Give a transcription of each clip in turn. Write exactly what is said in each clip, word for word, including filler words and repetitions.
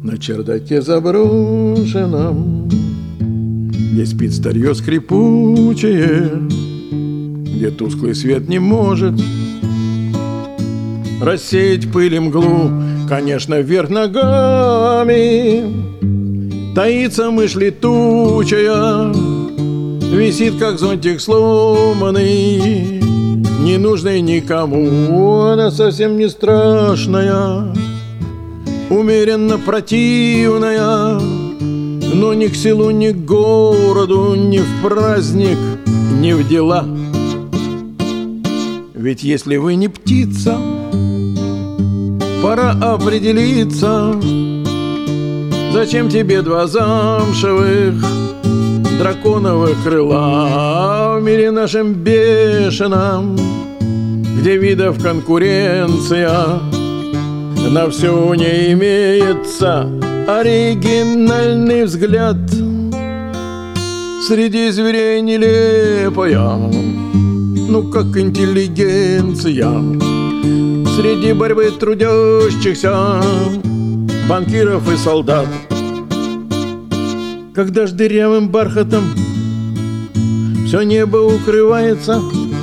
На чердаке заброшенном, где спит старье скрипучее, где тусклый свет не может рассеять пыль и мглу, конечно, вверх ногами таится мышь летучая, висит, как зонтик сломанный, ненужный никому. Она совсем не страшная, умеренно противная, но ни к селу, ни к городу, ни в праздник, ни в дела. Ведь если вы не птица, пора определиться, зачем тебе два замшевых драконовых крыла в мире нашем бешеном, где видов конкуренция на все не имеется. Оригинальный взгляд среди зверей нелепая, ну как интеллигенция среди борьбы трудящихся банкиров и солдат. Когда ж дырявым бархатом все небо укрывается,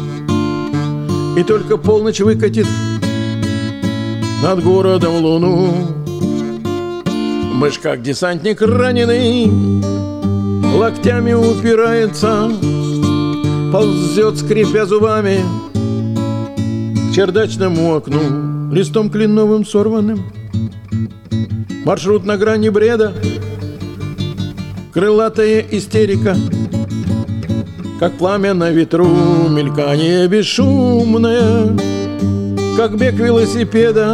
и только полночь выкатит над городом луну, мышь, как десантник раненый, локтями упирается, ползет, скрипя зубами, к чердачному окну, листом кленовым сорванным. Маршрут на грани бреда, крылатая истерика, как пламя на ветру, мелькание бесшумное, как бег велосипеда.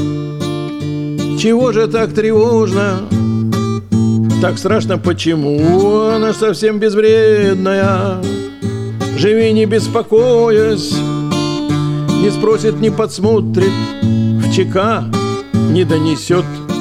Чего же так тревожно, так страшно, почему? Она ж совсем безвредная. Живи, не беспокоясь, не спросит, не подсмотрит, в ЧК не донесет.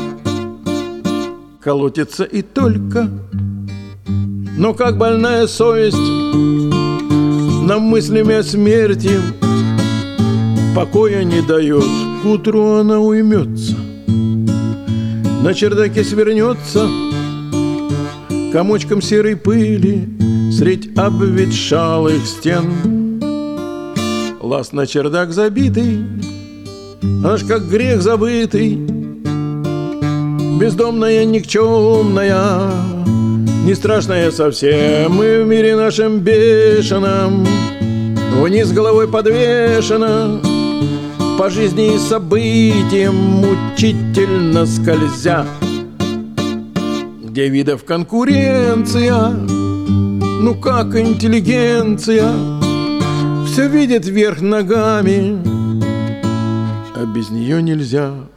Колотится и только, но как больная совесть нам мыслями о смерти покоя не дает. К утру она уймется, на чердаке свернется комочком серой пыли средь обветшалых стен. Лаз на чердак забитый, аж как грех забытый, бездомная, никчемная, не страшная совсем. Мы в мире нашем бешеном, вниз головой подвешена, по жизни и событиям мучительно скользя, где видов конкуренция, ну как интеллигенция все видит вверх ногами, а без нее нельзя.